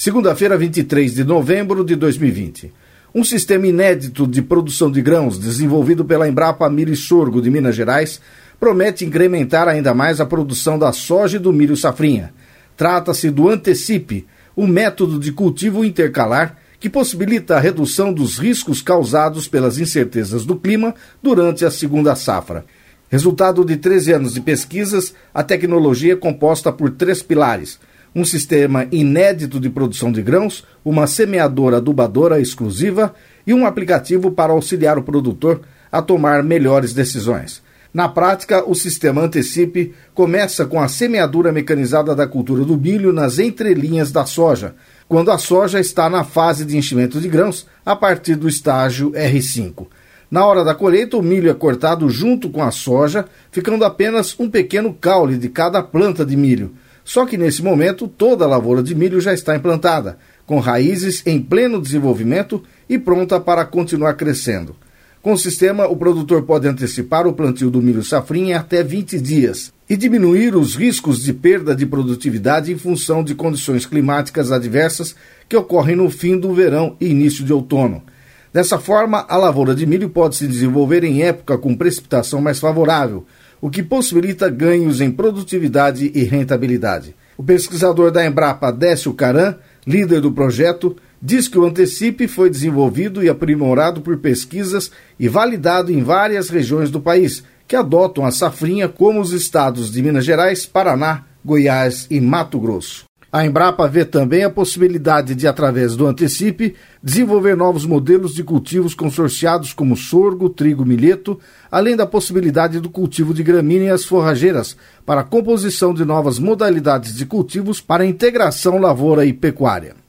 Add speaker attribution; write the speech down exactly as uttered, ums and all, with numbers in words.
Speaker 1: Segunda-feira, vinte e três de novembro de dois mil e vinte. Um sistema inédito de produção de grãos, desenvolvido pela Embrapa Milho e Sorgo de Minas Gerais, promete incrementar ainda mais a produção da soja e do milho safrinha. Trata-se do Antecipe, um método de cultivo intercalar que possibilita a redução dos riscos causados pelas incertezas do clima durante a segunda safra. Resultado de treze anos de pesquisas, a tecnologia é composta por três pilares: um sistema inédito de produção de grãos, uma semeadora adubadora exclusiva e um aplicativo para auxiliar o produtor a tomar melhores decisões. Na prática, o sistema Antecipe começa com a semeadura mecanizada da cultura do milho nas entrelinhas da soja, quando a soja está na fase de enchimento de grãos a partir do estágio R cinco. Na hora da colheita, o milho é cortado junto com a soja, ficando apenas um pequeno caule de cada planta de milho. Só que nesse momento, toda a lavoura de milho já está implantada, com raízes em pleno desenvolvimento e pronta para continuar crescendo. Com o sistema, o produtor pode antecipar o plantio do milho safrinha em até vinte dias e diminuir os riscos de perda de produtividade em função de condições climáticas adversas que ocorrem no fim do verão e início de outono. Dessa forma, a lavoura de milho pode se desenvolver em época com precipitação mais favorável, o que possibilita ganhos em produtividade e rentabilidade. O pesquisador da Embrapa, Décio Caran, líder do projeto, diz que o Antecipe foi desenvolvido e aprimorado por pesquisas e validado em várias regiões do país, que adotam a safrinha, como os estados de Minas Gerais, Paraná, Goiás e Mato Grosso. A Embrapa vê também a possibilidade de, através do Antecipe, desenvolver novos modelos de cultivos consorciados como sorgo, trigo, milheto, além da possibilidade do cultivo de gramíneas forrageiras para a composição de novas modalidades de cultivos para a integração lavoura e pecuária.